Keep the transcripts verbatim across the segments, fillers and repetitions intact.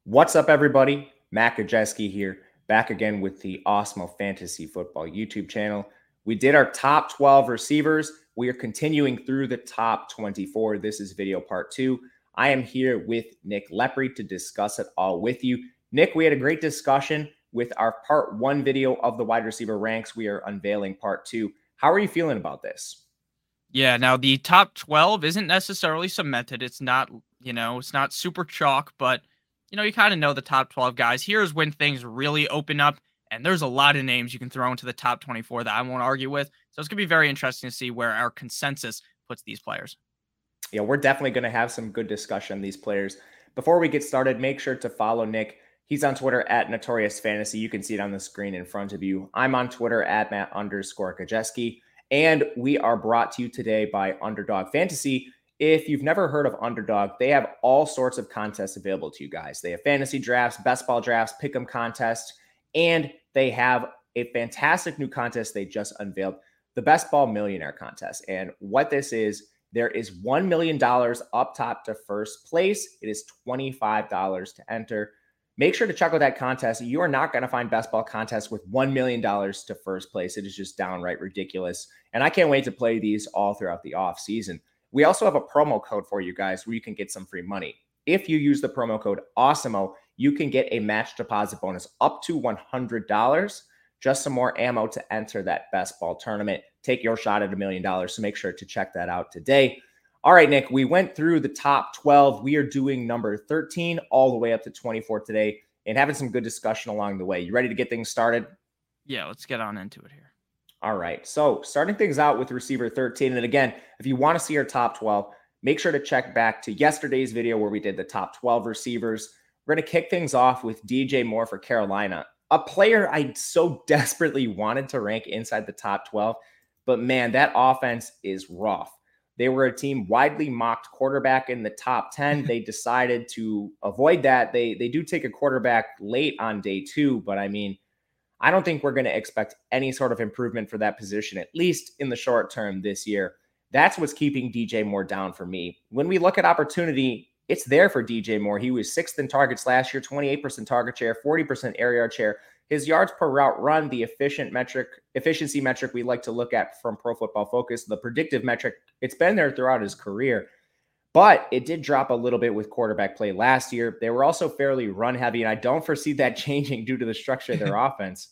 What's up, everybody? Matt Gajewski here, back again with the Awesemo Fantasy Football YouTube channel. We did our top twelve receivers. We are continuing through the top twenty-four. This is video part two. I am here with Nick Lepre to discuss it all with you. Nick, we had a great discussion with our part one video of the wide receiver ranks. We are unveiling part two. How are you feeling about this? Yeah, now the top twelve isn't necessarily cemented. It's not, you know, it's not super chalk, but, you know, you kind of know the top twelve guys. Here's when things really open up, and there's a lot of names you can throw into the top twenty-four that I won't argue with. So it's going to be very interesting to see where our consensus puts these players. Yeah, we're definitely going to have some good discussion on these players. Before we get started, make sure to follow Nick. He's on Twitter at Notorious Fantasy. You can see it on the screen in front of you. I'm on Twitter at Matt underscore Gajewski. And we are brought to you today by Underdog Fantasy. If you've never heard of Underdog, they have all sorts of contests available to you guys. They have fantasy drafts, best ball drafts, pick'em contests, and they have a fantastic new contest they just unveiled, the Best Ball Millionaire Contest. And what this is, there is one million dollars up top to first place. It is twenty-five dollars to enter. Make sure to check out that contest. You are not going to find best ball contests with one million dollars to first place. It is just downright ridiculous. And I can't wait to play these all throughout the off season. We also have a promo code for you guys where you can get some free money. If you use the promo code AWESEMO, you can get a match deposit bonus up to one hundred dollars. Just some more ammo to enter that best ball tournament. Take your shot at a million dollars. So make sure to check that out today. All right, Nick, we went through the top twelve. We are doing number thirteen all the way up to twenty-four today and having some good discussion along the way. You ready to get things started? Yeah, let's get on into it here. All right, so starting things out with receiver thirteen. And again, if you want to see our top twelve, make sure to check back to yesterday's video where we did the top twelve receivers. We're going to kick things off with D J Moore for Carolina, a player I so desperately wanted to rank inside the top twelve. But man, that offense is rough. They were a team widely mocked quarterback in the top ten. They decided to avoid that. They they do take a quarterback late on day two, but I mean, I don't think we're going to expect any sort of improvement for that position, at least in the short term this year. That's what's keeping D J Moore down for me. When we look at opportunity, it's there for D J Moore. He was sixth in targets last year, twenty-eight percent target share, forty percent air yard share. His yards per route run, the efficient metric, efficiency metric we like to look at from Pro Football Focus, the predictive metric, it's been there throughout his career. But it did drop a little bit with quarterback play last year. They were also fairly run heavy, and I don't foresee that changing due to the structure of their offense.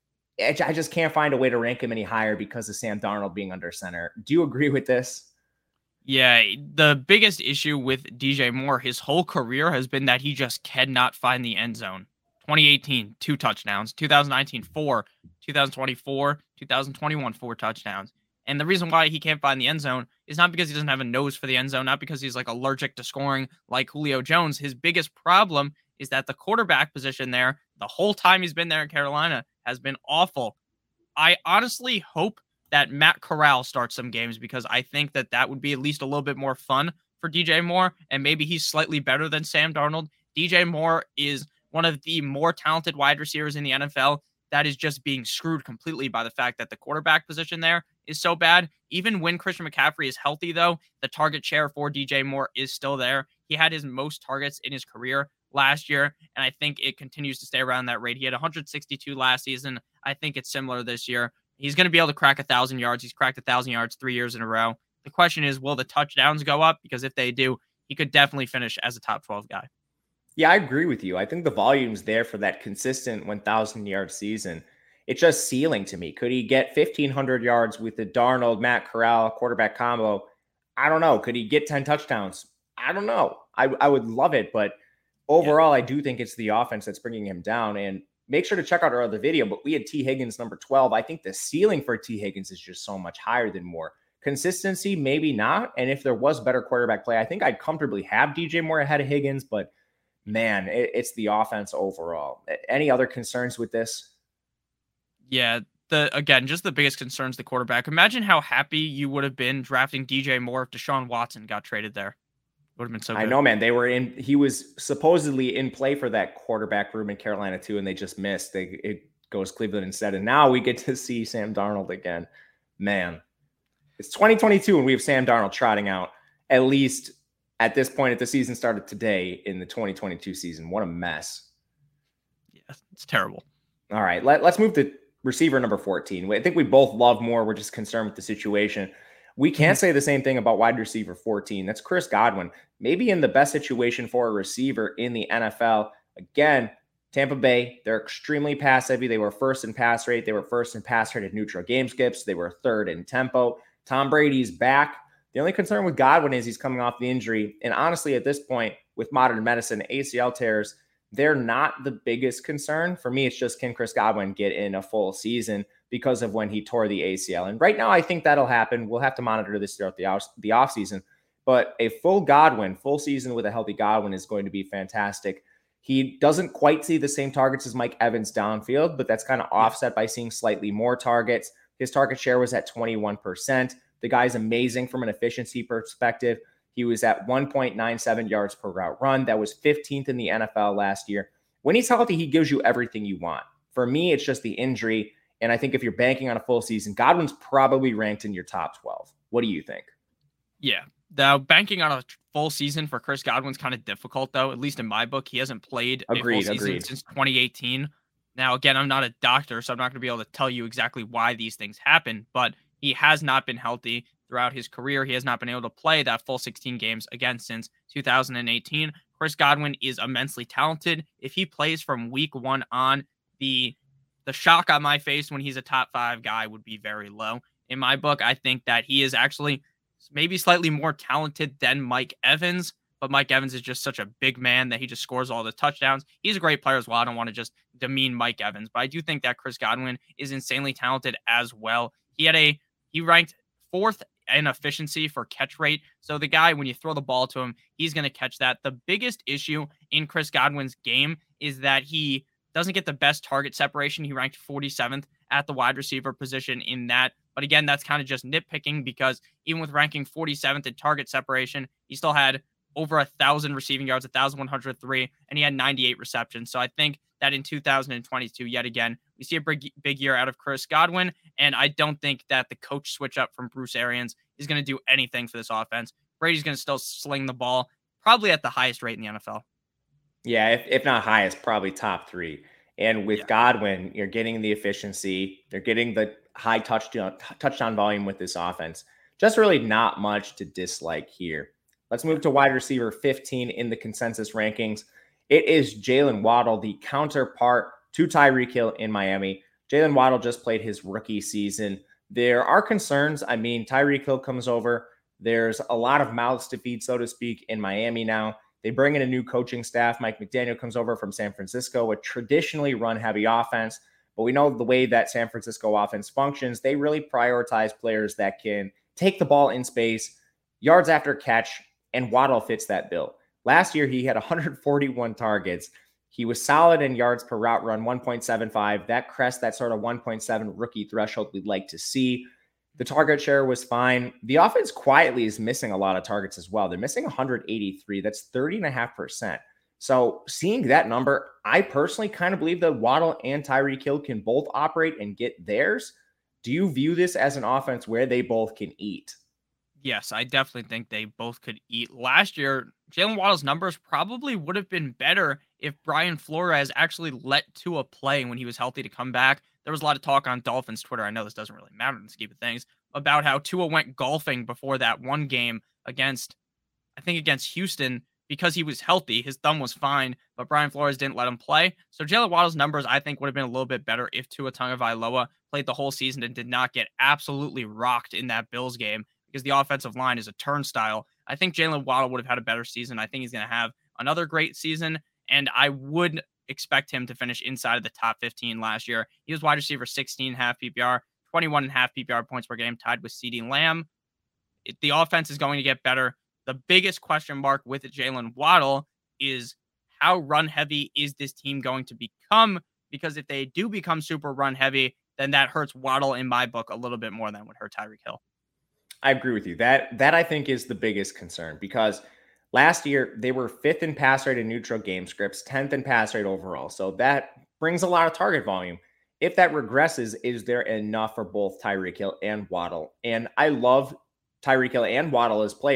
I just can't find a way to rank him any higher because of Sam Darnold being under center. Do you agree with this? Yeah, the biggest issue with D J Moore, his whole career has been that he just cannot find the end zone. twenty eighteen, two touchdowns. two thousand nineteen, four. two thousand twenty-four, two thousand twenty-one, four touchdowns. And the reason why he can't find the end zone is not because he doesn't have a nose for the end zone, not because he's like allergic to scoring like Julio Jones. His biggest problem is that the quarterback position there, the whole time he's been there in Carolina, has been awful. I honestly hope that Matt Corral starts some games because I think that that would be at least a little bit more fun for D J Moore, and maybe he's slightly better than Sam Darnold. D J Moore is one of the more talented wide receivers in the N F L that is just being screwed completely by the fact that the quarterback position there is so bad. Even when Christian McCaffrey is healthy, though, the target share for D J Moore is still there. He had his most targets in his career last year, and I think it continues to stay around that rate. He had one hundred sixty-two last season. I think it's similar this year. He's going to be able to crack one thousand yards. He's cracked one thousand yards three years in a row. The question is, will the touchdowns go up? Because if they do, he could definitely finish as a top twelve guy. Yeah, I agree with you. I think the volume's there for that consistent one thousand yard season. It's just ceiling to me. Could he get fifteen hundred yards with the Darnold, Matt Corral quarterback combo? I don't know. Could he get ten touchdowns? I don't know. I, I would love it, but overall, yeah. I do think it's the offense that's bringing him down. And make sure to check out our other video, but we had T. Higgins number twelve. I think the ceiling for T. Higgins is just so much higher than Moore. Consistency, maybe not. And if there was better quarterback play, I think I'd comfortably have D J Moore ahead of Higgins, but man, it, it's the offense overall. Any other concerns with this? Yeah, the again, just the biggest concerns the quarterback. Imagine how happy you would have been drafting D J Moore if Deshaun Watson got traded there. Would have been so good. I know, man. They were in, he was supposedly in play for that quarterback room in Carolina too, and they just missed. They it goes Cleveland instead. And now we get to see Sam Darnold again. Man, it's twenty twenty-two and we have Sam Darnold trotting out at least at this point, if the season started today in the twenty twenty-two season, what a mess. Yeah, it's terrible. All right, let, let's move to receiver number fourteen. I think we both love Moore. We're just concerned with the situation. We can't mm-hmm. say the same thing about wide receiver fourteen. That's Chris Godwin. Maybe in the best situation for a receiver in the N F L. Again, Tampa Bay, they're extremely pass heavy. They were first in pass rate. They were first in pass rate at neutral game skips. They were third in tempo. Tom Brady's back. The only concern with Godwin is he's coming off the injury. And honestly, at this point, with modern medicine, A C L tears, they're not the biggest concern. For me, it's just, can Chris Godwin get in a full season because of when he tore the A C L? And right now, I think that'll happen. We'll have to monitor this throughout the, off- the offseason. But a full Godwin, full season with a healthy Godwin is going to be fantastic. He doesn't quite see the same targets as Mike Evans downfield, but that's kind of offset by seeing slightly more targets. His target share was at twenty-one percent. The guy's amazing from an efficiency perspective. He was at one point nine seven yards per route run. That was fifteenth in the N F L last year. When he's healthy, he gives you everything you want. For me, it's just the injury. And I think if you're banking on a full season, Godwin's probably ranked in your top twelve. What do you think? Yeah. Now, banking on a full season for Chris Godwin's kind of difficult, though. At least in my book, he hasn't played agreed, a full season agreed. since twenty eighteen. Now, again, I'm not a doctor, so I'm not going to be able to tell you exactly why these things happen, but he has not been healthy throughout his career. He has not been able to play that full sixteen games again since two thousand eighteen. Chris Godwin is immensely talented. If he plays from week one on, the the shock on my face when he's a top five guy would be very low. In my book, I think that he is actually maybe slightly more talented than Mike Evans, but Mike Evans is just such a big man that he just scores all the touchdowns. He's a great player as well. I don't want to just demean Mike Evans, but I do think that Chris Godwin is insanely talented as well. He had a he ranked fourth in efficiency for catch rate. So the guy, when you throw the ball to him, he's going to catch that. The biggest issue in Chris Godwin's game is that he doesn't get the best target separation. He ranked forty-seventh at the wide receiver position in that. But again, that's kind of just nitpicking, because even with ranking forty-seventh in target separation, he still had over a thousand receiving yards, one thousand one hundred three, and he had ninety-eight receptions. So I think that in two thousand twenty-two, yet again, we see a big, big year out of Chris Godwin. And I don't think that the coach switch up from Bruce Arians is going to do anything for this offense. Brady's going to still sling the ball, probably at the highest rate in the N F L. Yeah, if, if not highest, probably top three. And with yeah. Godwin, you're getting the efficiency. They're getting the high touchdown touchdown volume with this offense. Just really not much to dislike here. Let's move to wide receiver fifteen in the consensus rankings. It is Jaylen Waddle, the counterpart to Tyreek Hill in Miami. Jaylen Waddle just played his rookie season. There are concerns. I mean, Tyreek Hill comes over. There's a lot of mouths to feed, so to speak, in Miami now. They bring in a new coaching staff. Mike McDaniel comes over from San Francisco, a traditionally run-heavy offense. But we know the way that San Francisco offense functions, they really prioritize players that can take the ball in space, yards after catch, and Waddle fits that bill. Last year, he had one hundred forty-one targets. He was solid in yards per route run, one point seven five. That crest, that sort of one point seven rookie threshold we'd like to see. The target share was fine. The offense quietly is missing a lot of targets as well. They're missing one hundred eighty-three. That's thirty point five percent. So seeing that number, I personally kind of believe that Waddle and Tyreek Hill can both operate and get theirs. Do you view this as an offense where they both can eat? Yes, I definitely think they both could eat. Last year, Jaylen Waddle's numbers probably would have been better if Brian Flores actually let Tua play when he was healthy to come back. There was a lot of talk on Dolphins Twitter. I know this doesn't really matter in the scheme of things, about how Tua went golfing before that one game against, I think against Houston, because he was healthy. His thumb was fine, but Brian Flores didn't let him play. So Jaylen Waddle's numbers, I think, would have been a little bit better if Tua Tagovailoa played the whole season and did not get absolutely rocked in that Bills game, because the offensive line is a turnstile. I think Jaylen Waddle would have had a better season. I think he's going to have another great season, and I would expect him to finish inside of the top fifteen last year. He was wide receiver sixteen and a half P P R, twenty-one and a half P P R points per game, tied with CeeDee Lamb. It, the offense is going to get better. The biggest question mark with Jaylen Waddle is how run heavy is this team going to become? Because if they do become super run heavy, then that hurts Waddle in my book a little bit more than would hurt Tyreek Hill. I agree with you. That that I think is the biggest concern, because last year they were fifth in pass rate in neutral game scripts, tenth in pass rate overall. So that brings a lot of target volume. If that regresses, is there enough for both Tyreek Hill and Waddle? And I love Tyreek Hill and Waddle as players,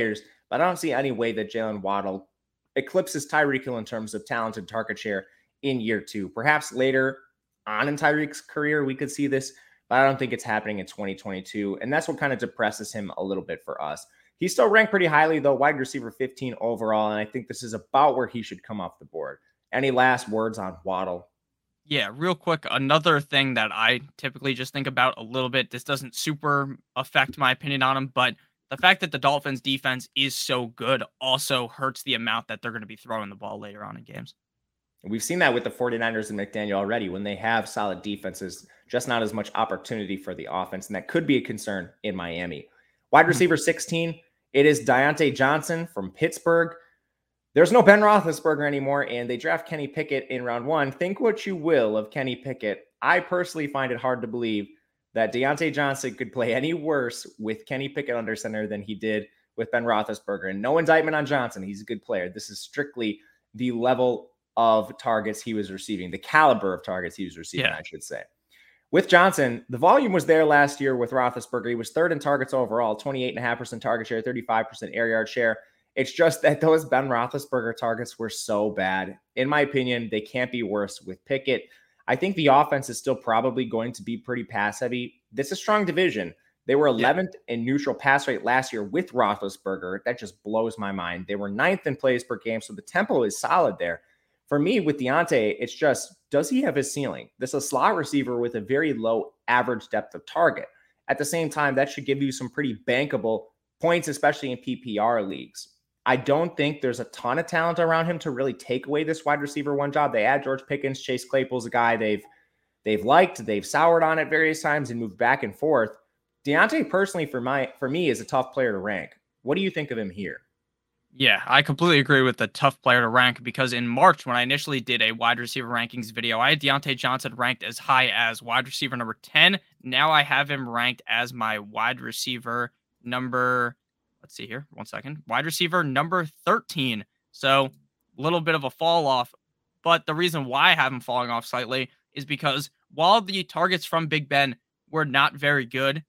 but I don't see any way that Jalen Waddle eclipses Tyreek Hill in terms of talented target share in year two. Perhaps later on in Tyreek's career, we could see this, but I don't think it's happening in twenty twenty-two. And that's what kind of depresses him a little bit for us. He's still ranked pretty highly, though, wide receiver fifteen overall. And I think this is about where he should come off the board. Any last words on Waddle? Yeah, real quick, another thing that I typically just think about a little bit, this doesn't super affect my opinion on him, but the fact that the Dolphins defense is so good also hurts the amount that they're going to be throwing the ball later on in games. We've seen that with the 49ers and McDaniel already. When they have solid defenses, just not as much opportunity for the offense, and that could be a concern in Miami. Wide receiver sixteen, it is Diontae Johnson from Pittsburgh. There's no Ben Roethlisberger anymore, and they draft Kenny Pickett in round one. Think what you will of Kenny Pickett. I personally find it hard to believe that Diontae Johnson could play any worse with Kenny Pickett under center than he did with Ben Roethlisberger. And no indictment on Johnson. He's a good player. This is strictly the level of targets he was receiving, the caliber of targets he was receiving, yeah. I should say. With Johnson, the volume was there last year with Roethlisberger. He was third in targets overall, twenty-eight point five percent target share, thirty-five percent air yard share. It's just that those Ben Roethlisberger targets were so bad. In my opinion, they can't be worse with Pickett. I think the offense is still probably going to be pretty pass heavy. This is a strong division. They were eleventh yeah. in neutral pass rate last year with Roethlisberger. That just blows my mind. They were ninth in plays per game, so the tempo is solid there. For me, with Diontae, it's just, does he have his ceiling? This is a slot receiver with a very low average depth of target. At the same time, that should give you some pretty bankable points, especially in P P R leagues. I don't think there's a ton of talent around him to really take away this wide receiver one job. They add George Pickens. Chase Claypool's a guy they've they've liked. They've soured on at various times and moved back and forth. Diontae, personally, for my for me, is a tough player to rank. What do you think of him here? Yeah, I completely agree with the tough player to rank, because in March, when I initially did a wide receiver rankings video, I had Diontae Johnson ranked as high as wide receiver number ten. Now I have him ranked as my wide receiver number... Let's see here. One second. Wide receiver number thirteen. So a little bit of a fall off. But the reason why I have him falling off slightly is because while the targets from Big Ben were not very good,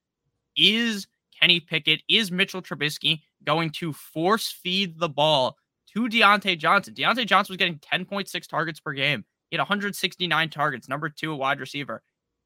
is Kenny Pickett, is Mitchell Trubisky going to force feed the ball to Diontae Johnson? Diontae Johnson was getting ten point six targets per game. He had one hundred sixty-nine targets, number two, a wide receiver.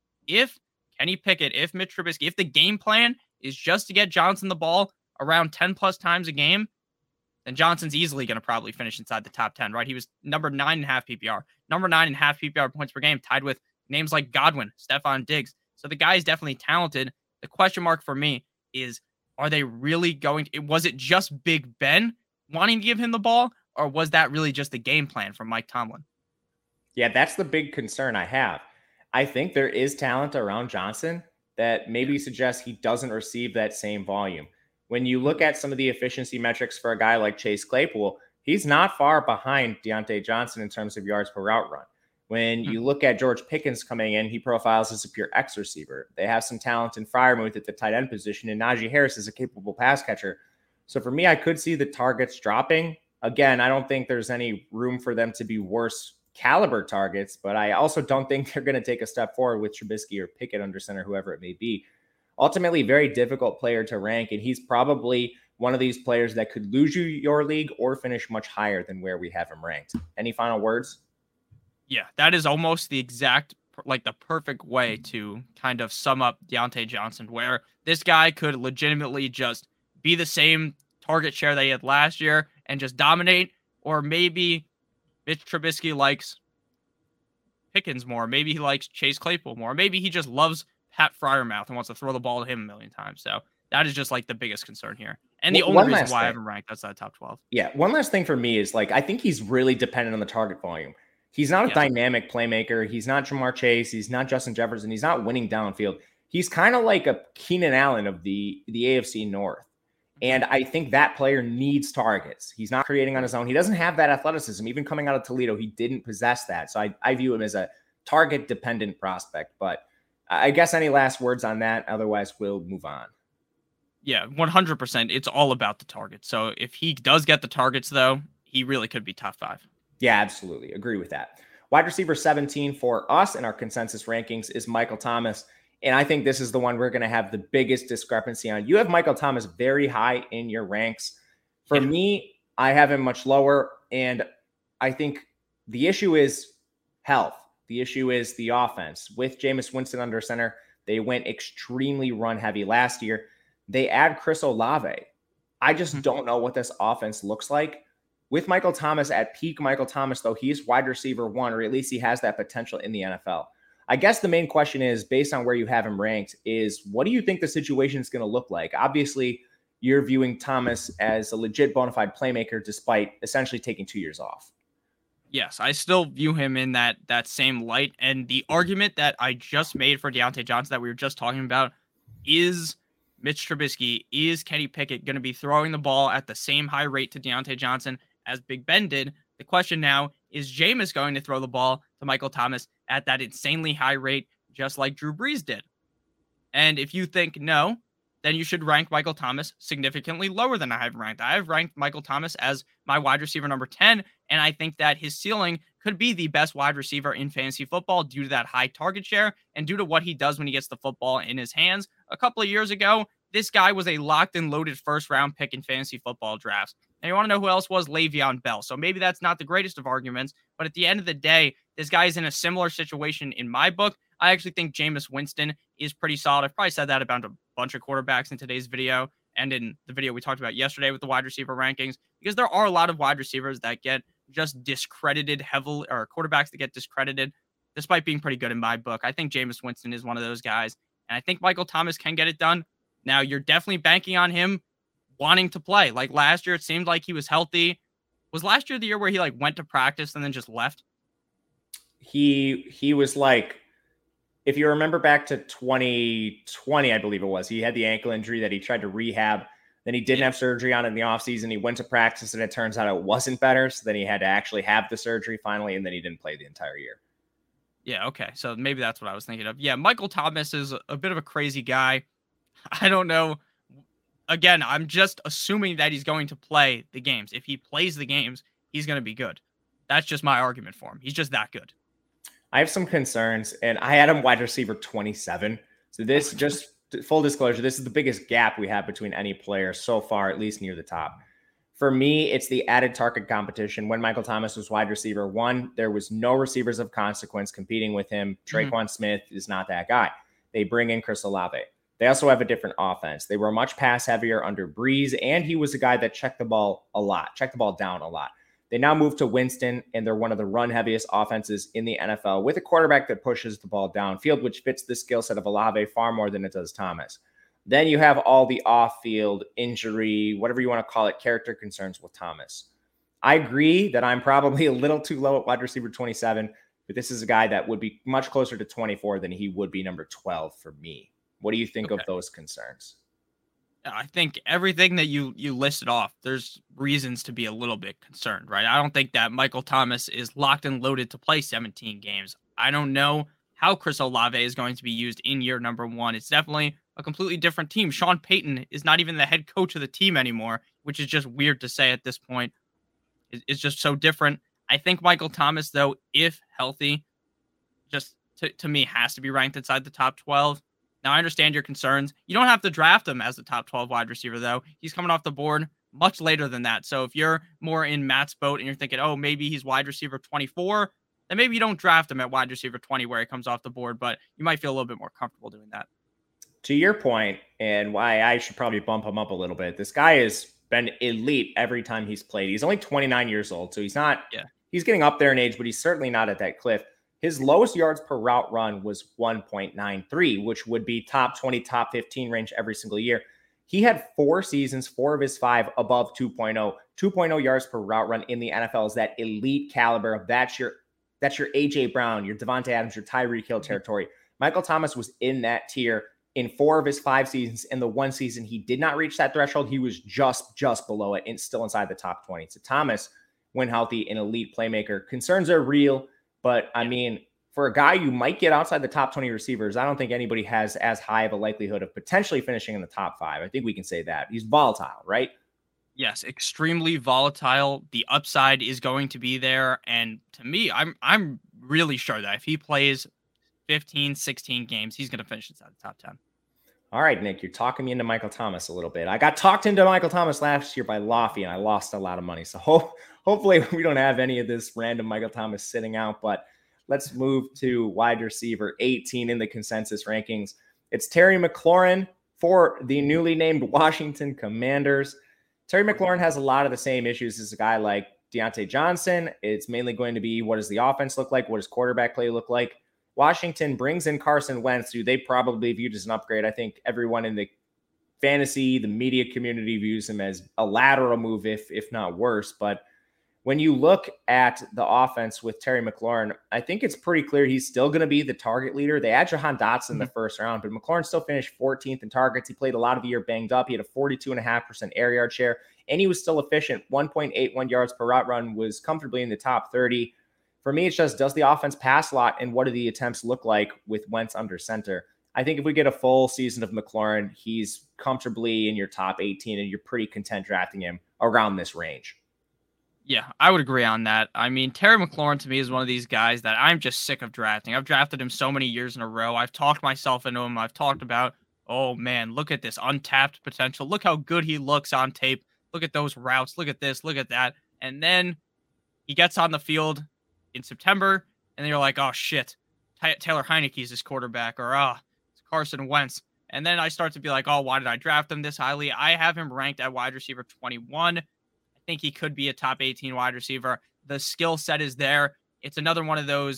If Kenny Pickett, if Mitch Trubisky, if the game plan is just to get Johnson the ball around ten plus times a game, then Johnson's easily going to probably finish inside the top ten, right? He was number nine and a half P P R, number nine and a half P P R points per game, tied with names like Godwin, Stephon Diggs. So the guy is definitely talented. The question mark for me is, are they really going to, was it just Big Ben wanting to give him the ball, or was that really just the game plan from Mike Tomlin? Yeah, that's the big concern I have. I think there is talent around Johnson that maybe suggests he doesn't receive that same volume. When you look at some of the efficiency metrics for a guy like Chase Claypool, he's not far behind Diontae Johnson in terms of yards per route run. When you look at George Pickens coming in, he profiles as a pure X receiver. They have some talent in Freiermuth at the tight end position, and Najee Harris is a capable pass catcher. So for me, I could see the targets dropping. Again, I don't think there's any room for them to be worse caliber targets, but I also don't think they're going to take a step forward with Trubisky or Pickett under center, whoever it may be. Ultimately, very difficult player to rank, and he's probably one of these players that could lose you your league or finish much higher than where we have him ranked. Any final words? Yeah, that is almost the exact, like the perfect way to kind of sum up Diontae Johnson, where this guy could legitimately just be the same target share that he had last year and just dominate, or maybe Mitch Trubisky likes Pickens more. Maybe he likes Chase Claypool more. Maybe he just loves Pat Freiermuth and wants to throw the ball to him a million times. So that is just like the biggest concern here. And the well, only reason why thing. I haven't ranked outside top twelve. Yeah. One last thing for me is, like, I think he's really dependent on the target volume. He's not a yeah. dynamic playmaker. He's not Jamar Chase. He's not Justin Jefferson. He's not winning downfield. He's kind of like a Keenan Allen of the, the A F C North. And I think that player needs targets. He's not creating on his own. He doesn't have that athleticism. Even coming out of Toledo, he didn't possess that. So I, I view him as a target-dependent prospect. But I guess any last words on that? Otherwise, we'll move on. Yeah, one hundred percent. It's all about the target. So if he does get the targets, though, he really could be top five. Yeah, absolutely. Agree with that. Wide receiver seventeen for us in our consensus rankings is Michael Thomas. And I think this is the one we're going to have the biggest discrepancy on. You have Michael Thomas very high in your ranks. For Yeah. me, I have him much lower. And I think the issue is health. The issue is the offense. With Jameis Winston under center, they went extremely run heavy last year. They add Chris Olave. I just don't know what this offense looks like. With Michael Thomas at peak Michael Thomas, though, he's wide receiver one, or at least he has that potential in the N F L. I guess the main question is, based on where you have him ranked, is what do you think the situation is going to look like? Obviously, you're viewing Thomas as a legit bona fide playmaker despite essentially taking two years off. Yes, I still view him in that that same light. And the argument that I just made for Diontae Johnson that we were just talking about is Mitch Trubisky, is Kenny Pickett going to be throwing the ball at the same high rate to Diontae Johnson as Big Ben did? The question now is, Jameis going to throw the ball to Michael Thomas at that insanely high rate, just like Drew Brees did? And if you think no, then you should rank Michael Thomas significantly lower than I have ranked. I have ranked Michael Thomas as my wide receiver number ten, and I think that his ceiling could be the best wide receiver in fantasy football due to that high target share and due to what he does when he gets the football in his hands. A couple of years ago, this guy was a locked and loaded first round pick in fantasy football drafts. And you want to know who else was? Le'Veon Bell. So maybe that's not the greatest of arguments, but at the end of the day, this guy is in a similar situation in my book. I actually think Jameis Winston is pretty solid. I've probably said that about a bunch of quarterbacks in today's video and in the video we talked about yesterday with the wide receiver rankings, because there are a lot of wide receivers that get just discredited heavily, or quarterbacks that get discredited despite being pretty good in my book. I think Jameis Winston is one of those guys, and I think Michael Thomas can get it done. Now, you're definitely banking on him wanting to play. Like last year, it seemed like he was healthy. Was last year the year where he like went to practice and then just left? He he was like, if you remember back to twenty twenty, I believe it was, he had the ankle injury that he tried to rehab. Then he didn't have surgery on in the offseason. He went to practice, and it turns out it wasn't better. So then he had to actually have the surgery finally, and then he didn't play the entire year. Yeah, okay. So maybe that's what I was thinking of. Yeah, Michael Thomas is a bit of a crazy guy. I don't know. Again, I'm just assuming that he's going to play the games. If he plays the games, he's going to be good. That's just my argument for him. He's just that good. I have some concerns, and I had him wide receiver twenty-seven. So this, just full disclosure, this is the biggest gap we have between any player so far, at least near the top. For me, it's the added target competition. When Michael Thomas was wide receiver one, there was no receivers of consequence competing with him. Traquan mm-hmm. Smith is not that guy. They bring in Chris Olave. They also have a different offense. They were much pass heavier under Brees, and he was a guy that checked the ball a lot, checked the ball down a lot. They now move to Winston, and they're one of the run heaviest offenses in the N F L with a quarterback that pushes the ball downfield, which fits the skill set of Olave far more than it does Thomas. Then you have all the off-field injury, whatever you want to call it, character concerns with Thomas. I agree that I'm probably a little too low at wide receiver twenty-seven, but this is a guy that would be much closer to twenty-four than he would be number twelve for me. What do you think okay. of those concerns? I think everything that you you listed off, there's reasons to be a little bit concerned, right? I don't think that Michael Thomas is locked and loaded to play seventeen games. I don't know how Chris Olave is going to be used in year number one. It's definitely a completely different team. Sean Payton is not even the head coach of the team anymore, which is just weird to say at this point. It's just so different. I think Michael Thomas, though, if healthy, just to, to me, has to be ranked inside the top twelve. Now, I understand your concerns. You don't have to draft him as the top twelve wide receiver, though. He's coming off the board much later than that. So if you're more in Matt's boat and you're thinking, oh, maybe he's wide receiver twenty-four, then maybe you don't draft him at wide receiver twenty where he comes off the board, but you might feel a little bit more comfortable doing that. To your point, and why I should probably bump him up a little bit, this guy has been elite every time he's played. He's only twenty-nine years old, so he's not, yeah. he's getting up there in age, but he's certainly not at that cliff. His lowest yards per route run was one point nine three, which would be top twenty, top fifteen range every single year. He had four seasons, four of his five above two point oh. two point oh yards per route run in the N F L is that elite caliber. That's your, that's your A J Brown, your Devontae Adams, your Tyreek Hill territory. Michael Thomas was in that tier in four of his five seasons. In the one season, he did not reach that threshold. He was just, just below it and still inside the top twenty. So Thomas, when healthy, an elite playmaker. Concerns are real. But, I mean, for a guy you might get outside the top twenty receivers, I don't think anybody has as high of a likelihood of potentially finishing in the top five. I think we can say that. He's volatile, right? Yes, extremely volatile. The upside is going to be there. And to me, I'm I'm really sure that if he plays fifteen, sixteen games, he's going to finish inside the top ten. All right, Nick, you're talking me into Michael Thomas a little bit. I got talked into Michael Thomas last year by Lofty, and I lost a lot of money. So ho- hopefully we don't have any of this random Michael Thomas sitting out. But let's move to wide receiver eighteen in the consensus rankings. It's Terry McLaurin for the newly named Washington Commanders. Terry McLaurin has a lot of the same issues as a guy like Deontay Johnson. It's mainly going to be, what does the offense look like? What does quarterback play look like? Washington brings in Carson Wentz, who they probably viewed as an upgrade. I think everyone in the fantasy, the media community views him as a lateral move, if if not worse. But when you look at the offense with Terry McLaurin, I think it's pretty clear he's still going to be the target leader. They had Jahan Dotson in the first round, but McLaurin still finished fourteenth in targets. He played a lot of the year banged up. He had a forty-two point five percent air yard share, and he was still efficient. one point eight one yards per route run, was comfortably in the top thirty. For me, it's just, does the offense pass a lot, and what do the attempts look like with Wentz under center? I think if we get a full season of McLaurin, he's comfortably in your top eighteen, and you're pretty content drafting him around this range. Yeah, I would agree on that. I mean, Terry McLaurin to me is one of these guys that I'm just sick of drafting. I've drafted him so many years in a row. I've talked myself into him. I've talked about, oh man, look at this untapped potential. Look how good he looks on tape. Look at those routes. Look at this. Look at that. And then he gets on the field in September, and then you're like, oh shit, T- Taylor Heineke's this quarterback, or ah, oh, it's Carson Wentz. And then I start to be like, oh, why did I draft him this highly? I have him ranked at wide receiver twenty-one. I think he could be a top eighteen wide receiver. The skill set is there. It's another one of those,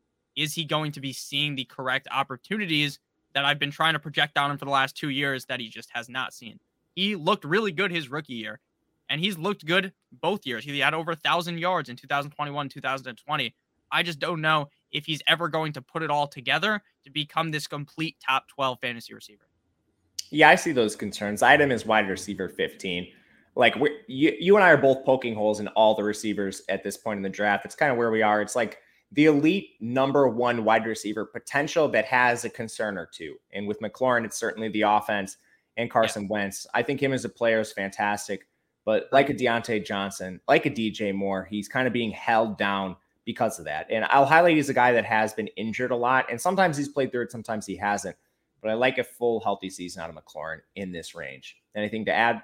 is he going to be seeing the correct opportunities that I've been trying to project on him for the last two years that he just has not seen? He looked really good his rookie year, and he's looked good both years. He had over one thousand yards in two thousand twenty-one, two thousand twenty. I just don't know if he's ever going to put it all together to become this complete top twelve fantasy receiver. Yeah, I see those concerns. I had him as wide receiver fifteen. Like, we, you, you and I are both poking holes in all the receivers at this point in the draft. It's kind of where we are. It's like the elite number one wide receiver potential that has a concern or two. And with McLaurin, it's certainly the offense and Carson yeah. Wentz. I think him as a player is fantastic. But like a Deontay Johnson, like a D J Moore, he's kind of being held down because of that. And I'll highlight he's a guy that has been injured a lot. And sometimes he's played through it, sometimes he hasn't. But I like a full healthy season out of McLaurin in this range. Anything to add?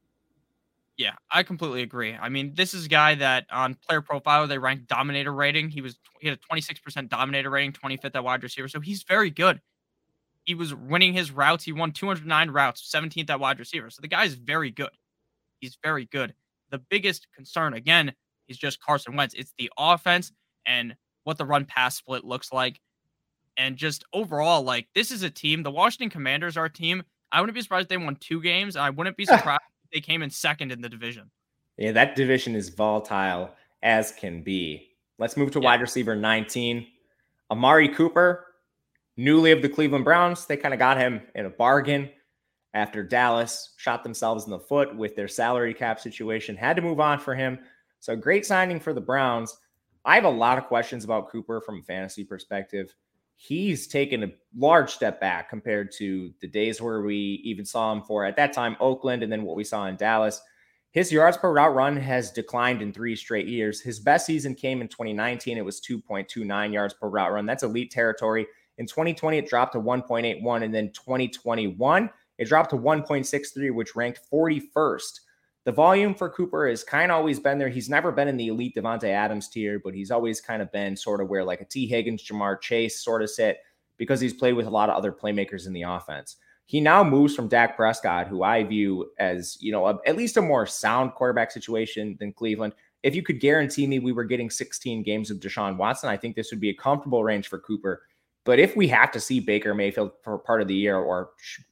Yeah, I completely agree. I mean, this is a guy that on Player Profiler, they ranked dominator rating. He was he had a twenty-six percent dominator rating, twenty-fifth at wide receiver. So he's very good. He was winning his routes. He won two hundred nine routes, seventeenth at wide receiver. So the guy's very good. He's very good. The biggest concern, again, is just Carson Wentz. It's the offense and what the run-pass split looks like. And just overall, like, this is a team. The Washington Commanders are a team. I wouldn't be surprised if they won two games. And I wouldn't be surprised if they came in second in the division. Yeah, that division is volatile as can be. Let's move to yeah. wide receiver nineteen. Amari Cooper, newly of the Cleveland Browns. They kind of got him in a bargain after Dallas shot themselves in the foot with their salary cap situation, had to move on for him. So great signing for the Browns. I have a lot of questions about Cooper from a fantasy perspective. He's taken a large step back compared to the days where we even saw him for, at that time, Oakland, and then what we saw in Dallas. His yards per route run has declined in three straight years. His best season came in twenty nineteen. It was two point two nine yards per route run. That's elite territory. In twenty twenty, it dropped to one point eight one, and then twenty twenty-one, it dropped to one point six three, which ranked forty-first. The volume for Cooper has kind of always been there. He's never been in the elite Devontae Adams tier, but he's always kind of been sort of where like a T. Higgins, Jamar Chase sort of sit because he's played with a lot of other playmakers in the offense. He now moves from Dak Prescott, who I view as, you know, a, at least a more sound quarterback situation than Cleveland. If you could guarantee me we were getting sixteen games of Deshaun Watson, I think this would be a comfortable range for Cooper. But if we have to see Baker Mayfield for part of the year, or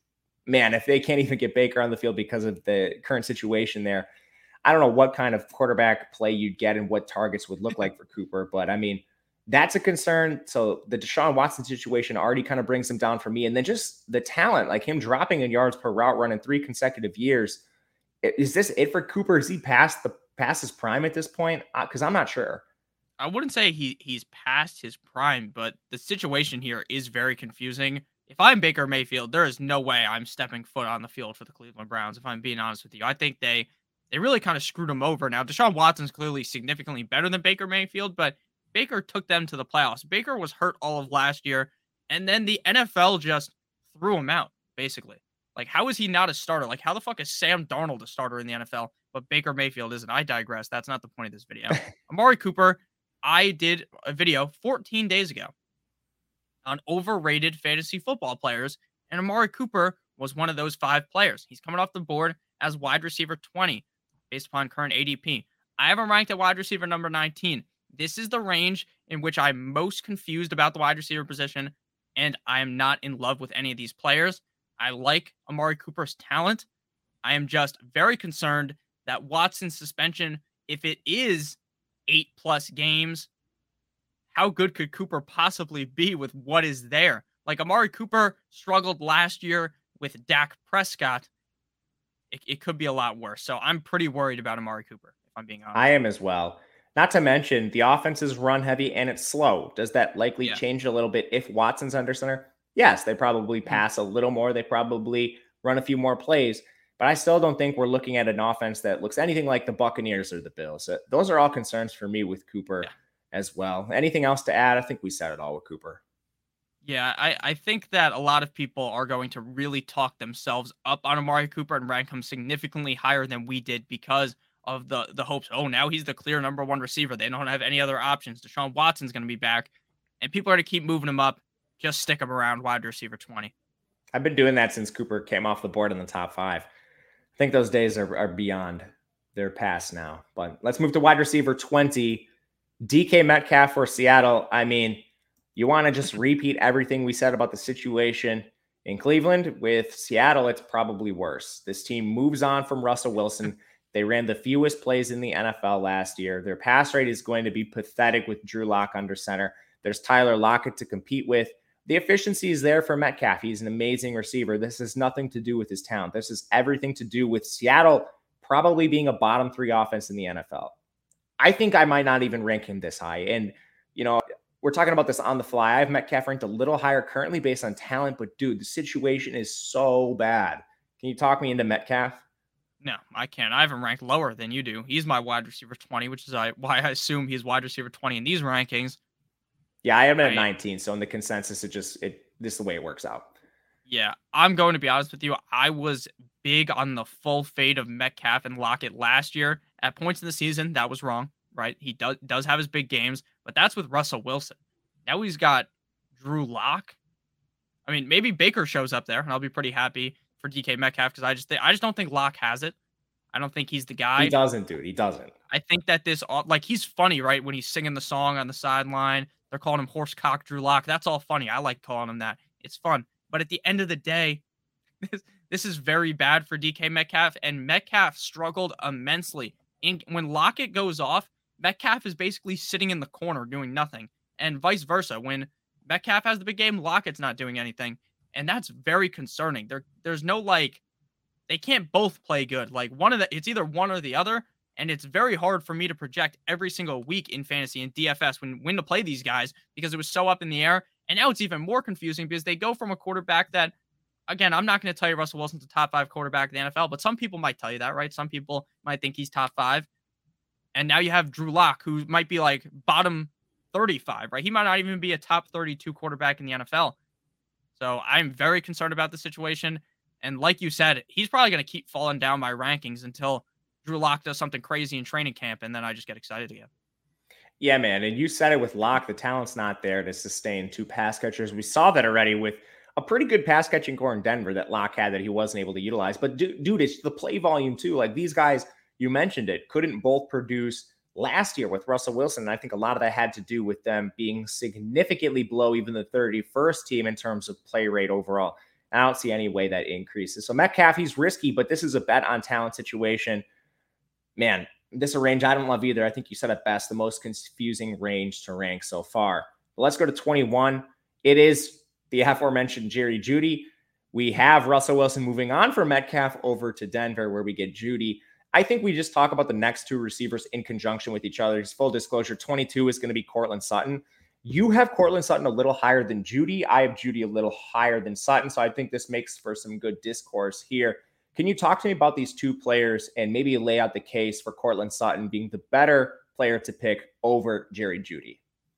man, if they can't even get Baker on the field because of the current situation there, I don't know what kind of quarterback play you'd get and what targets would look like for Cooper. But I mean, that's a concern. So the Deshaun Watson situation already kind of brings him down for me. And then just the talent, like him dropping in yards per route run in three consecutive years. Is this it for Cooper? Is he past the past his prime at this point? Because uh, I'm not sure. I wouldn't say he he's past his prime, but the situation here is very confusing. If I'm Baker Mayfield, there is no way I'm stepping foot on the field for the Cleveland Browns, if I'm being honest with you. I think they they really kind of screwed him over. Now, Deshaun Watson's clearly significantly better than Baker Mayfield, but Baker took them to the playoffs. Baker was hurt all of last year, and then the N F L just threw him out, basically. Like, how is he not a starter? Like, how the fuck is Sam Darnold a starter in the N F L, but Baker Mayfield isn't? I digress. That's not the point of this video. Amari Cooper, I did a video fourteen days ago on overrated fantasy football players, and Amari Cooper was one of those five players. He's coming off the board as wide receiver twenty based upon current A D P. I have him ranked at wide receiver number nineteen. This is the range in which I'm most confused about the wide receiver position, and I am not in love with any of these players. I like Amari Cooper's talent. I am just very concerned that Watson's suspension, if it is eight plus games, how good could Cooper possibly be with what is there? Like, Amari Cooper struggled last year with Dak Prescott. It, it could be a lot worse. So I'm pretty worried about Amari Cooper, if I'm being honest. I am as well. Not to mention, the offense is run heavy and it's slow. Does that likely Yeah. change a little bit if Watson's under center? Yes, they probably pass a little more. They probably run a few more plays. But I still don't think we're looking at an offense that looks anything like the Buccaneers or the Bills. So those are all concerns for me with Cooper Yeah. as well. Anything else to add? I think we said it all with Cooper. Yeah, I, I think that a lot of people are going to really talk themselves up on Amari Cooper and rank him significantly higher than we did because of the the hopes. Oh, now he's the clear number one receiver. They don't have any other options. Deshaun Watson's going to be back, and people are going to keep moving him up. Just stick him around wide receiver twenty. I've been doing that since Cooper came off the board in the top five. I think those days are, are beyond. They're past now. But let's move to wide receiver twenty. D K Metcalf for Seattle. I mean, you want to just repeat everything we said about the situation in Cleveland. With Seattle, it's probably worse. This team moves on from Russell Wilson. They ran the fewest plays in the N F L last year. Their pass rate is going to be pathetic with Drew Lock under center. There's Tyler Lockett to compete with. The efficiency is there for Metcalf. He's an amazing receiver. This has nothing to do with his talent. This is everything to do with Seattle probably being a bottom three offense in the N F L. I think I might not even rank him this high. And, you know, we're talking about this on the fly. I have Metcalf ranked a little higher currently based on talent, but dude, the situation is so bad. Can you talk me into Metcalf? No, I can't. I have him ranked lower than you do. He's my wide receiver twenty, which is why I assume he's wide receiver twenty in these rankings. Yeah, I have him at I, nineteen. So in the consensus, it just, it this is the way it works out. Yeah, I'm going to be honest with you. I was big on the full fade of Metcalf and Lockett last year. At points in the season, that was wrong, right? He does does have his big games, but that's with Russell Wilson. Now he's got Drew Lock. I mean, maybe Baker shows up there, and I'll be pretty happy for D K Metcalf because I just think, I just don't think Lock has it. I don't think he's the guy. He doesn't, dude. He doesn't. I think that this, like, he's funny, right? When he's singing the song on the sideline, they're calling him Horsecock Drew Lock. That's all funny. I like calling him that. It's fun. But at the end of the day, this, this is very bad for D K Metcalf, and Metcalf struggled immensely. In, when Lockett goes off, Metcalf is basically sitting in the corner doing nothing, and vice versa. When Metcalf has the big game, Lockett's not doing anything, and that's very concerning. There, there's no, like, they can't both play good. Like, one of the, it's either one or the other, and it's very hard for me to project every single week in fantasy and D F S when when to play these guys because it was so up in the air. And now it's even more confusing because they go from a quarterback that, again, I'm not going to tell you Russell Wilson's a top five quarterback in the N F L, but some people might tell you that, right? Some people might think he's top five. And now you have Drew Lock, who might be like bottom thirty-five, right? He might not even be a top thirty-two quarterback in the N F L. So I'm very concerned about the situation. And like you said, he's probably going to keep falling down my rankings until Drew Lock does something crazy in training camp, and then I just get excited again. Yeah, man. And you said it with Lock. The talent's not there to sustain two pass catchers. We saw that already with a pretty good pass catching core in Denver that Lock had that he wasn't able to utilize. But dude, dude, it's the play volume too. Like these guys, you mentioned it, couldn't both produce last year with Russell Wilson. And I think a lot of that had to do with them being significantly below even the thirty-first team in terms of play rate overall. I don't see any way that increases. So Metcalf, he's risky, but this is a bet on talent situation. Man, this is a range I don't love either. I think you said it best, the most confusing range to rank so far. But let's go to twenty-one. It is the aforementioned Jerry Jeudy. We have Russell Wilson moving on from Metcalf over to Denver where we get Jeudy. I think we just talk about the next two receivers in conjunction with each other. Just full disclosure, twenty-two is going to be Courtland Sutton. You have Courtland Sutton a little higher than Jeudy. I have Jeudy a little higher than Sutton. So I think this makes for some good discourse here. Can you talk to me about these two players and maybe lay out the case for Courtland Sutton being the better player to pick over Jerry Jeudy?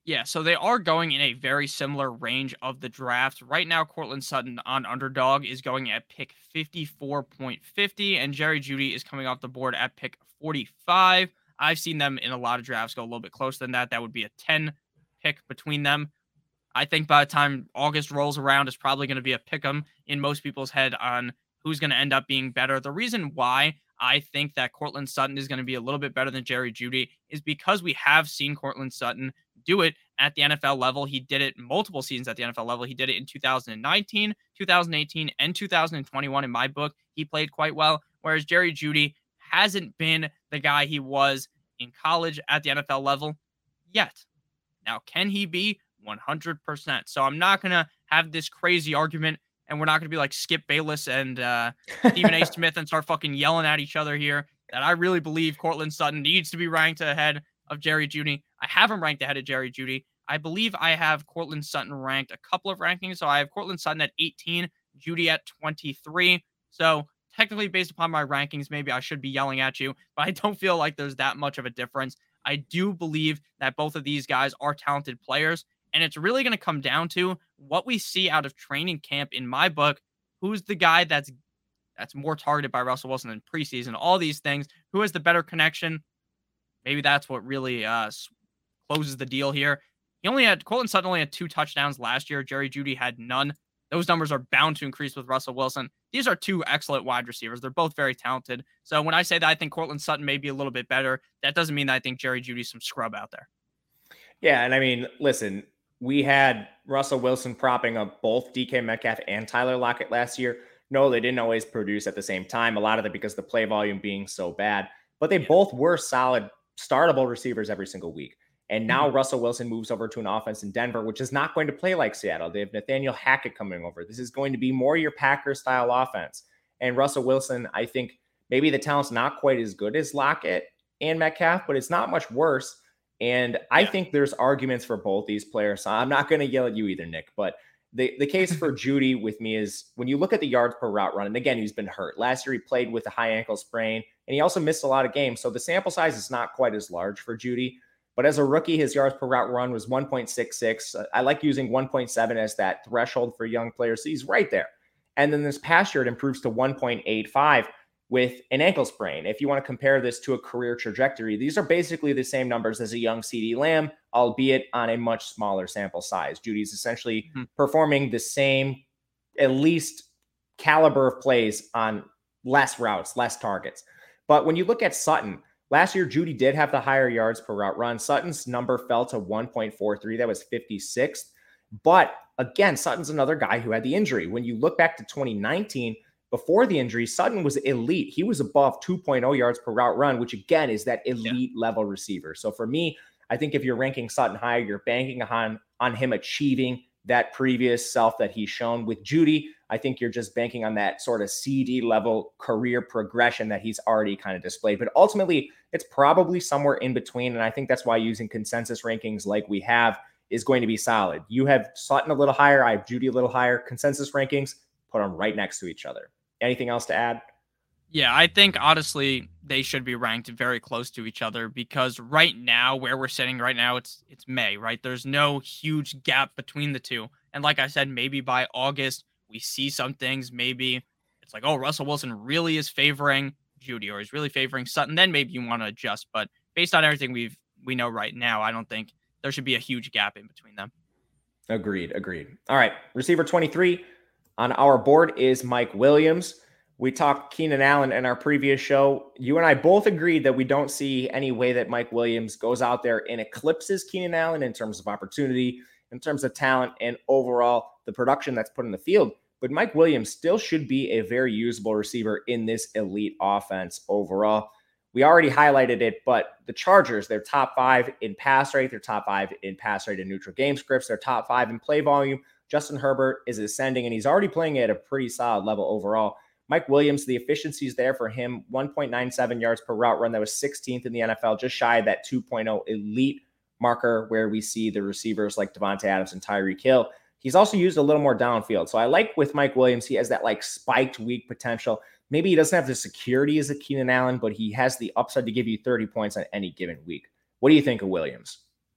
Yeah, so they are going in a very similar range of the draft. Right now, Cortland Sutton on Underdog is going at pick fifty-four point five zero, and Jerry Jeudy is coming off the board at pick forty-five. I've seen them in a lot of drafts go a little bit closer than that. That would be a ten pick between them. I think by the time August rolls around, it's probably going to be a pick 'em in most people's head on who's going to end up being better. The reason why I think that Cortland Sutton is going to be a little bit better than Jerry Jeudy is because we have seen Cortland Sutton do it at the N F L level. He did it multiple seasons at the N F L level. He did it in two thousand nineteen, two thousand eighteen, and two thousand twenty-one. In my book, he played quite well, whereas Jerry Jeudy hasn't been the guy he was in college at the N F L level yet. Now, can he be? one hundred percent. So I'm not going to have this crazy argument, and we're not going to be like Skip Bayless and uh, Stephen A. Smith and start fucking yelling at each other here, that I really believe Cortland Sutton needs to be ranked ahead of Jerry Jeudy. I have him ranked ahead of Jerry Jeudy. I believe I have Cortland Sutton ranked a couple of rankings. So I have Cortland Sutton at eighteen, Jeudy at twenty-three. So technically, based upon my rankings, maybe I should be yelling at you, but I don't feel like there's that much of a difference. I do believe that both of these guys are talented players, and it's really going to come down to what we see out of training camp. In my book, who's the guy that's that's more targeted by Russell Wilson in preseason, all these things, who has the better connection. Maybe that's what really uh, closes the deal here. He only had, Cortland Sutton only had two touchdowns last year. Jerry Jeudy had none. Those numbers are bound to increase with Russell Wilson. These are two excellent wide receivers. They're both very talented. So when I say that I think Cortland Sutton may be a little bit better, that doesn't mean that I think Jerry Jeudy's some scrub out there. Yeah, and I mean, listen, we had Russell Wilson propping up both D K Metcalf and Tyler Lockett last year. No, they didn't always produce at the same time. A lot of it because the play volume being so bad. But they both were solid, startable receivers every single week. And now mm-hmm. Russell Wilson moves over to an offense in Denver, which is not going to play like Seattle. They have Nathaniel Hackett coming over. This is going to be more your Packers-style offense. And Russell Wilson, I think maybe the talent's not quite as good as Lockett and Metcalf, but it's not much worse. And I yeah. think there's arguments for both these players. So I'm not going to yell at you either, Nick. But the, the case for Jeudy with me is when you look at the yards per route run, and again, he's been hurt. Last year, he played with a high ankle sprain, and he also missed a lot of games. So the sample size is not quite as large for Jeudy. But as a rookie, his yards per route run was one point six six. I like using one point seven as that threshold for young players. So he's right there. And then this past year, it improves to one point eight five with an ankle sprain. If you want to compare this to a career trajectory, these are basically the same numbers as a young CeeDee Lamb, albeit on a much smaller sample size. Judy's essentially mm-hmm. performing the same, at least caliber of plays on less routes, less targets. But when you look at Sutton, last year, Jeudy did have the higher yards per route run. Sutton's number fell to one point four three. That was fifty-sixth. But again, Sutton's another guy who had the injury. When you look back to twenty nineteen, before the injury, Sutton was elite. He was above two point oh yards per route run, which again is that elite yeah. level receiver. So for me, I think if you're ranking Sutton higher, you're banking on, on him achieving that previous self that he's shown. With Jeudy, I think you're just banking on that sort of C D level career progression that he's already kind of displayed. But ultimately, it's probably somewhere in between. And I think that's why using consensus rankings like we have is going to be solid. You have Sutton a little higher. I have Jeudy a little higher. Consensus rankings, put them right next to each other. Anything else to add? Yeah, I think honestly they should be ranked very close to each other because right now, where we're sitting right now, it's it's May, right? There's no huge gap between the two. And like I said, maybe by August, we see some things. Maybe it's like, oh, Russell Wilson really is favoring Jeudy or he's really favoring Sutton. Then maybe you want to adjust. But based on everything we've we know right now, I don't think there should be a huge gap in between them. Agreed. Agreed. All right. Receiver twenty-three on our board is Mike Williams. We talked Keenan Allen in our previous show. You and I both agreed that we don't see any way that Mike Williams goes out there and eclipses Keenan Allen in terms of opportunity, in terms of talent, and overall the production that's put in the field. But Mike Williams still should be a very usable receiver in this elite offense overall. We already highlighted it, but the Chargers, they're top five in pass rate. They're top five in pass rate and neutral game scripts. They're top five in play volume. Justin Herbert is ascending, and he's already playing at a pretty solid level overall. Mike Williams, the efficiency is there for him. one point nine seven yards per route run. That was sixteenth in the N F L, just shy of that two point oh elite marker where we see the receivers like Devontae Adams and Tyreek Hill. He's also used a little more downfield. So I like with Mike Williams, he has that like spiked weak potential. Maybe he doesn't have the security as a Keenan Allen, but he has the upside to give you thirty points on any given week. What do you think of Williams?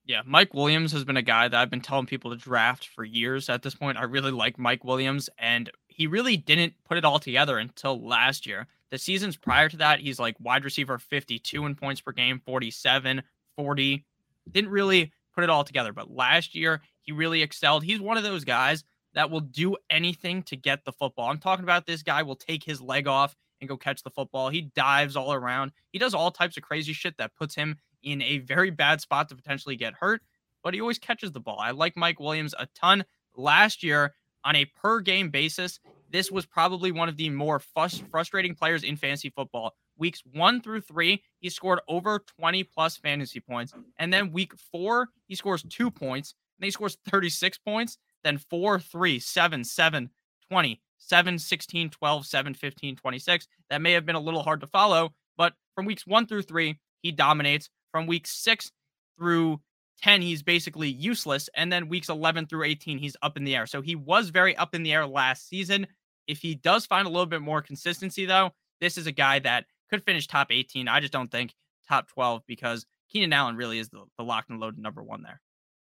Yeah, Mike Williams has been a guy that I've been telling people to draft for years at this point. I really like Mike Williams, and he really didn't put it all together until last year. The seasons prior to that, he's like wide receiver fifty-two in points per game, forty-seven, forty. Didn't really put it all together, but last year he really excelled. He's one of those guys that will do anything to get the football. I'm talking about this guy will take his leg off and go catch the football. He dives all around. He does all types of crazy shit that puts him in a very bad spot to potentially get hurt, but he always catches the ball. I like Mike Williams a ton. Last year, on a per game basis, this was probably one of the more frust- frustrating players in fantasy football. Weeks one through three, he scored over twenty plus fantasy points. And then week four, he scores two points. And he scores thirty-six points. Then four, three, seven, seven, twenty, seven, sixteen, twelve, seven, fifteen, twenty-six. That may have been a little hard to follow, but from weeks one through three, he dominates. From weeks six through ten, he's basically useless. And then weeks eleven through eighteen, he's up in the air. So he was very up in the air last season. If he does find a little bit more consistency, though, this is a guy that could finish top eighteen. I just don't think top twelve because Keenan Allen really is the, the locked and loaded number one there.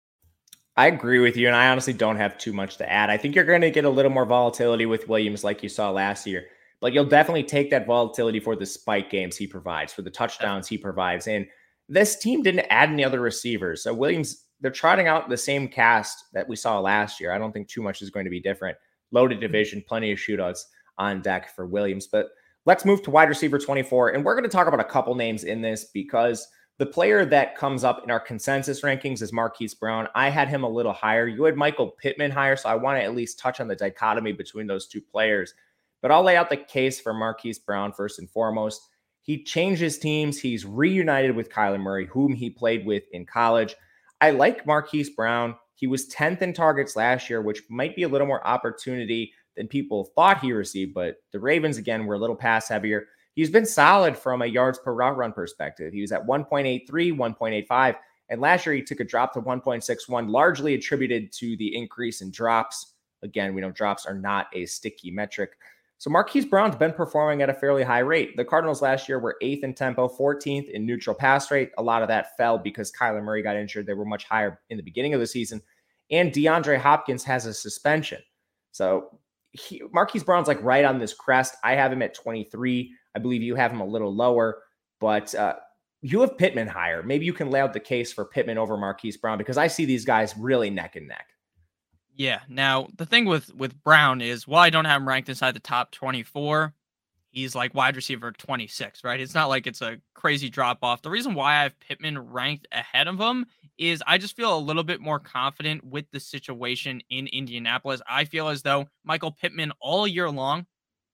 I agree with you, and I honestly don't have too much to add. I think you're going to get a little more volatility with Williams like you saw last year. But you'll definitely take that volatility for the spike games he provides, for the touchdowns he provides. And this team didn't add any other receivers. So Williams, they're trotting out the same cast that we saw last year. I don't think too much is going to be different. Loaded division, plenty of shootouts on deck for Williams. But let's move to wide receiver twenty-four. And we're going to talk about a couple names in this because the player that comes up in our consensus rankings is Marquise Brown. I had him a little higher. You had Michael Pittman higher, so I want to at least touch on the dichotomy between those two players. But I'll lay out the case for Marquise Brown first and foremost. He changes teams. He's reunited with Kyler Murray, whom he played with in college. I like Marquise Brown. He was tenth in targets last year, which might be a little more opportunity than people thought he received. But the Ravens, again, were a little pass heavier. He's been solid from a yards per route run perspective. He was at one point eight three, one point eight five. And last year, he took a drop to one point six one, largely attributed to the increase in drops. Again, we know drops are not a sticky metric. So Marquise Brown's been performing at a fairly high rate. The Cardinals last year were eighth in tempo, fourteenth in neutral pass rate. A lot of that fell because Kyler Murray got injured. They were much higher in the beginning of the season. And DeAndre Hopkins has a suspension. So he, Marquise Brown's like right on this crest. I have him at twenty-three. I believe you have him a little lower. But uh, you have Pittman higher. Maybe you can lay out the case for Pittman over Marquise Brown because I see these guys really neck and neck. Yeah. Now, the thing with with Brown is, while I don't have him ranked inside the top twenty-four, he's like wide receiver twenty-six, right? It's not like it's a crazy drop off. The reason why I have Pittman ranked ahead of him is I just feel a little bit more confident with the situation in Indianapolis. I feel as though Michael Pittman all year long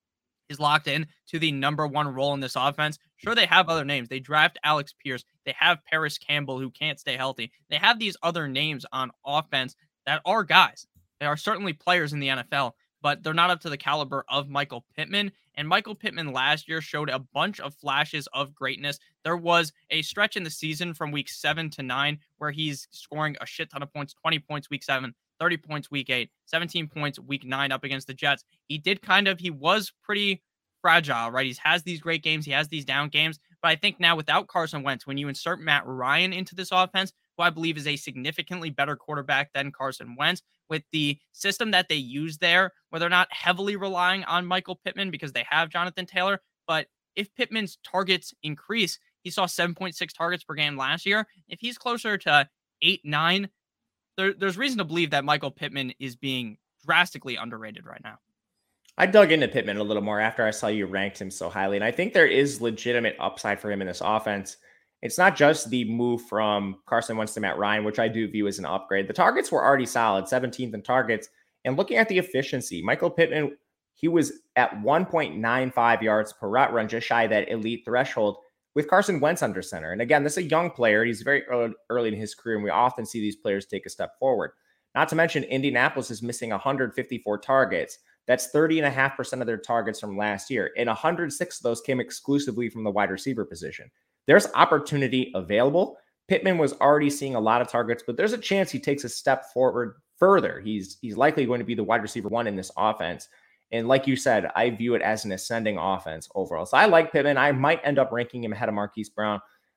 is locked in to the number one role in this offense. Sure, they have other names. They draft Alex Pierce. They have Paris Campbell, who can't stay healthy. They have these other names on offense that are guys. They are certainly players in the N F L, but they're not up to the caliber of Michael Pittman. And Michael Pittman last year showed a bunch of flashes of greatness. There was a stretch in the season from week seven to nine where he's scoring a shit ton of points, twenty points week seven, thirty points week eight, seventeen points week nine up against the Jets. He did kind of, he was pretty fragile, right? He has these great games. He has these down games. But I think now without Carson Wentz, when you insert Matt Ryan into this offense, who I believe is a significantly better quarterback than Carson Wentz, with the system that they use there, where they're not heavily relying on Michael Pittman because they have Jonathan Taylor. But if Pittman's targets increase, he saw seven point six targets per game last year. If he's closer to eight, nine, there, there's reason to believe that Michael Pittman is being drastically underrated right now. I dug into Pittman a little more after I saw you ranked him so highly. And I think there is legitimate upside for him in this offense. It's not just the move from Carson Wentz to Matt Ryan, which I do view as an upgrade. The targets were already solid, seventeenth in targets. And looking at the efficiency, Michael Pittman, he was at one point nine five yards per route run, just shy of that elite threshold with Carson Wentz under center. And again, this is a young player. He's very early, early in his career, and we often see these players take a step forward. Not to mention, Indianapolis is missing one hundred fifty-four targets. That's thirty point five percent of their targets from last year. And one hundred six of those came exclusively from the wide receiver position. There's opportunity available. Pittman was already seeing a lot of targets, but there's a chance he takes a step forward further. He's he's likely going to be the wide receiver one in this offense. And like you said, I view it as an ascending offense overall. So I like Pittman. I might end up ranking him ahead of Marquise Brown.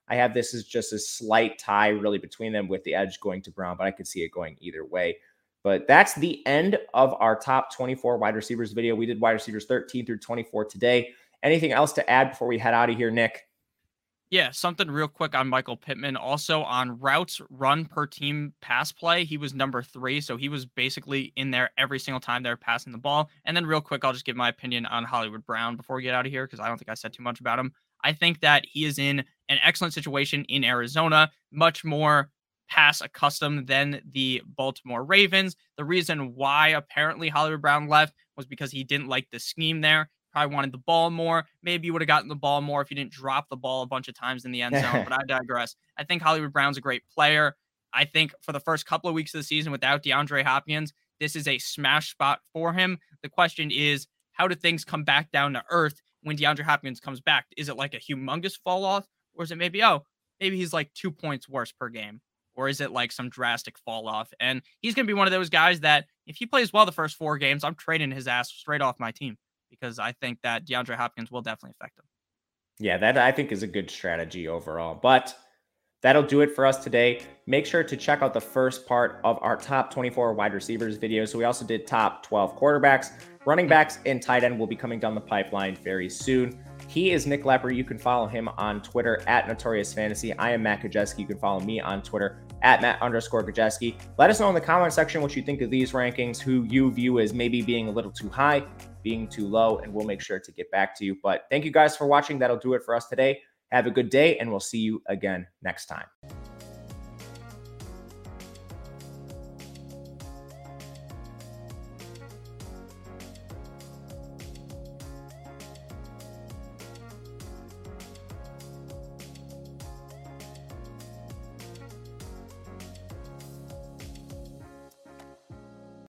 I have this as just a slight tie really between them, with the edge going to Brown, but I could see it going either way. But that's the end of our top twenty-four wide receivers video. We did wide receivers thirteen through twenty-four today. Anything else to add before we head out of here, Nick? Yeah, something real quick on Michael Pittman. Also on routes run per team pass play, he was number three. So he was basically in there every single time they were passing the ball. And then real quick, I'll just give my opinion on Hollywood Brown before we get out of here, because I don't think I said too much about him. I think that he is in an excellent situation in Arizona, much more pass accustomed than the Baltimore Ravens. The reason why apparently Hollywood Brown left was because he didn't like the scheme there. Probably wanted the ball more. Maybe you would have gotten the ball more if you didn't drop the ball a bunch of times in the end zone, but I digress. I think Hollywood Brown's a great player. I think for the first couple of weeks of the season without DeAndre Hopkins, this is a smash spot for him. The question is, how do things come back down to earth when DeAndre Hopkins comes back? Is it like a humongous fall off, or is it maybe, oh, maybe he's like two points worse per game? Or is it like some drastic fall off? And he's going to be one of those guys that if he plays well the first four games, I'm trading his ass straight off my team, because I think that DeAndre Hopkins will definitely affect him. Yeah, that I think is a good strategy overall. But that'll do it for us today. Make sure to check out the first part of our top twenty-four wide receivers video. So we also did top twelve quarterbacks, running backs, and tight end will be coming down the pipeline very soon. He is Nick Lepper. You can follow him on Twitter at Notorious Fantasy. I am Matt Kajeski. You can follow me on Twitter at Matt underscore Kajeski. Let us know in the comment section what you think of these rankings, who you view as maybe being a little too high, being too low, and we'll make sure to get back to you. But thank you guys for watching. That'll do it for us today. Have a good day, and we'll see you again next time.